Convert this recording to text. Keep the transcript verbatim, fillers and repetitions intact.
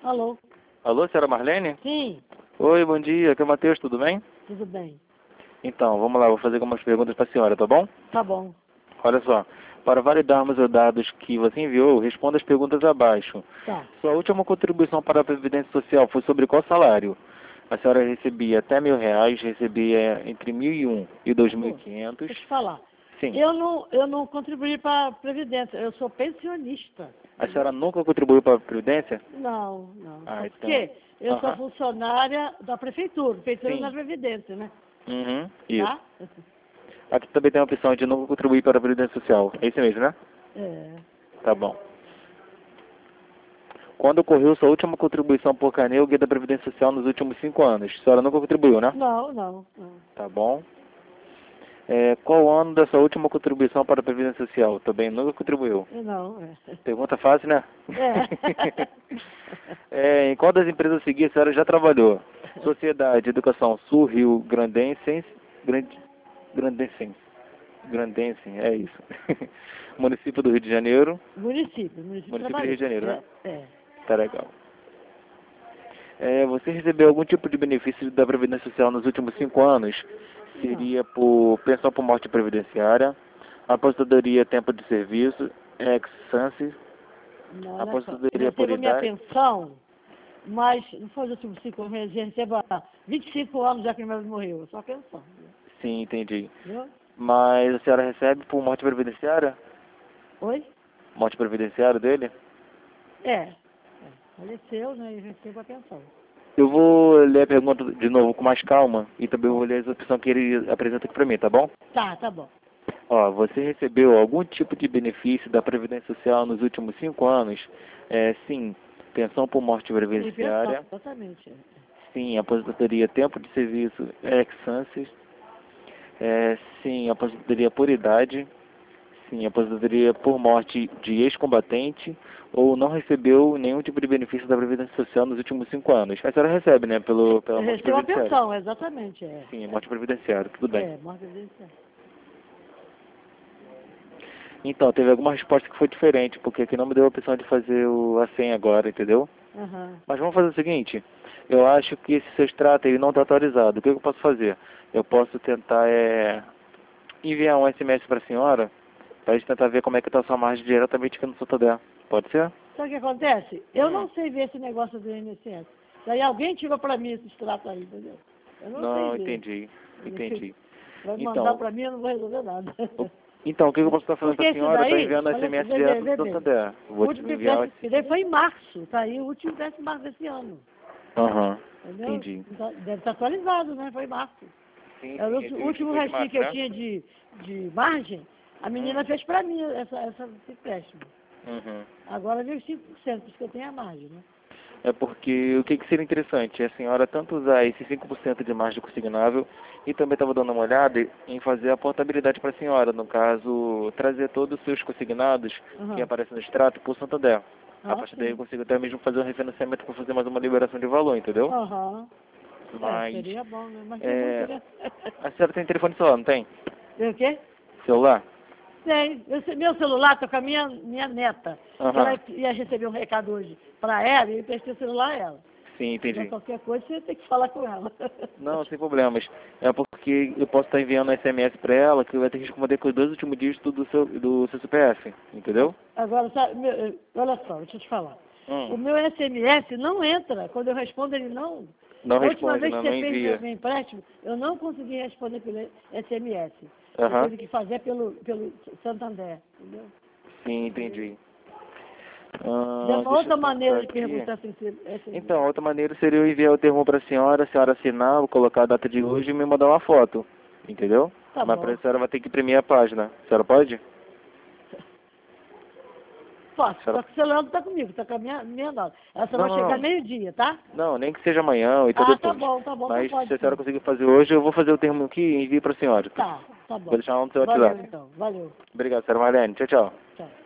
Alô? Alô, senhora Marlene? Sim, Oi, bom dia, aqui é o Matheus, tudo bem? tudo bem. Então, vamos lá, vou fazer algumas perguntas para a senhora, tá bom? Tá bom. Olha só, para validarmos os dados que você enviou, responda as perguntas abaixo. Tá. Sua última contribuição para a Previdência Social foi sobre qual salário? A senhora recebia até mil reais, recebia entre mil e um e dois mil e quinhentos. Deixa eu te falar. Sim. Eu não, eu não contribuí para a Previdência, eu sou pensionista. A senhora nunca contribuiu para a Previdência? Não, não. Ah, então. Porque eu sou Aham. funcionária da Prefeitura, Prefeitura Sim. na Previdência, né? Uhum, isso. Tá? Aqui também tem a opção de nunca contribuir para a Previdência Social. É isso mesmo, né? É. Tá bom. Quando ocorreu sua última contribuição por Canel, Guia da Previdência Social nos últimos cinco anos? A senhora nunca contribuiu, né? Não, não, não. Tá bom. É, qual o ano da sua última contribuição para a Previdência Social? Também nunca contribuiu. Não, é. Pergunta fácil, né? É. É, em qual das empresas a seguir a senhora já trabalhou? Sociedade de Educação Sul Rio Grandense. Grande, Grandense. Grandense, é isso. Município do Rio de Janeiro. Município, município, Município do Rio de Janeiro, né? É, é. Tá legal. É, você recebeu algum tipo de benefício da Previdência Social nos últimos cinco anos? Seria por pensão por morte previdenciária, aposentadoria tempo de serviço, ex-sanse, Não, olha só. Eu aposentadoria por recebo minha idade. pensão, mas não foi os últimos cinco meses, eu recebo há vinte e cinco anos já que meu marido morreu, só pensão. Sim, entendi. Viu? Mas a senhora recebe por morte previdenciária? Oi? Morte previdenciária dele? É. é. Faleceu, né? E recebo a pensão. Eu vou ler a pergunta de novo com mais calma e também vou ler as opções que ele apresenta aqui para mim, tá bom? Tá, tá bom. Ó, você recebeu algum tipo de benefício da Previdência Social nos últimos cinco anos? É, sim, pensão por morte E pensão, previdenciária. exatamente. é. Sim, aposentadoria tempo de serviço ex-sances. É, sim, aposentadoria por idade. Sim, aposentadoria por morte de ex-combatente. Ou não recebeu nenhum tipo de benefício da Previdência Social nos últimos cinco anos. A senhora recebe, né, pelo, pela Eu morte recebo a previdenciária. pensão, exatamente. É. Sim, morte previdenciária, tudo bem. É, morte previdenciária. Então, teve alguma resposta que foi diferente, porque aqui não me deu a opção de fazer o, a senha agora, entendeu? Aham. Mas vamos fazer o seguinte, eu acho que esse seu extrato ele não está atualizado. O que eu posso fazer? Eu posso tentar é, enviar um S M S para a senhora, para a gente tentar ver como é que está a sua margem diretamente aqui no Santander. Pode ser? Sabe o que acontece? Eu Hum. não sei ver esse negócio do I N S S. Daí alguém tirou pra mim esse extrato aí, entendeu? Eu não, Não, sei ver. entendi, entendi. Vai mandar Então, pra mim, eu não vou resolver nada. o- então o que eu posso estar fazendo Porque para a esse senhora? Está daí, enviando olha S M S só, vê, direto vê do bem. Santander. O Vou te último enviar o... trimestre que dei foi em março, tá aí o último trimestre de março desse ano. Aham, Entendeu? entendi. Tá- Deve estar atualizado, né? Foi em março. Sim, Era o sim, último esse último foi de restinho março, que eu né? tinha de, de margem, a menina Hum. fez pra mim essa, essa, esse empréstimo. Uhum. Agora veio cinco por cento, por isso que eu tenho a margem, né? É porque o que, que seria interessante é a senhora tanto usar esse cinco por cento de margem consignável e também estava dando uma olhada em fazer a portabilidade para a senhora, no caso, trazer todos os seus consignados Aham. que aparecem no extrato por Santander. A Ah, partir sim. daí eu consigo até mesmo fazer um refinanciamento para fazer mais uma liberação de valor, entendeu? Aham. É, Mas, seria bom, né? Mas tem é, muito, né? a senhora tem telefone celular, não tem? Tem o quê? Celular? Tem. Esse meu celular tá com a minha, minha neta. Que Aham, ela ia receber um recado hoje pra ela e eu emprestei o celular a ela. sim, Então entendi. qualquer coisa você tem que falar com ela. Não, sem problemas. É porque eu posso estar enviando um S M S para ela que vai ter que responder com os dois últimos dígitos do seu, do seu C P F, entendeu? Agora, sabe, meu, eh, olha só, deixa eu te falar. O Hum, meu S M S não entra. Quando eu respondo, ele não. não A última responde, vez não, que não você fez envia. meu, meu empréstimo, eu não consegui responder pelo S M S. Eu Aham, tive que fazer pelo, pelo Santander, entendeu? sim, entendi. Ah, Tem uma deixa outra eu maneira pensar de aqui. perguntar sem ser S M S. Então, outra maneira seria eu enviar o termo para a senhora, a senhora assinar, vou colocar a data de hoje e me mandar uma foto, entendeu? Tá Mas bom. para a senhora vai ter que imprimir a página. A senhora pode? Posso, Senhora- só que o celular não tá comigo, tá com a minha, minha nota. Ela só Não, vai chegar não. meio-dia, tá? Não, nem que seja amanhã ou então Ah, tá depois. bom, tá bom, então Mas pode se a sim. senhora conseguir fazer hoje, eu vou fazer o termo aqui e envio para a senhora. Tá, tá Vou bom. deixar lá no seu Valeu WhatsApp. então, valeu. Obrigado, senhora Marlene. Tchau, tchau. Tchau.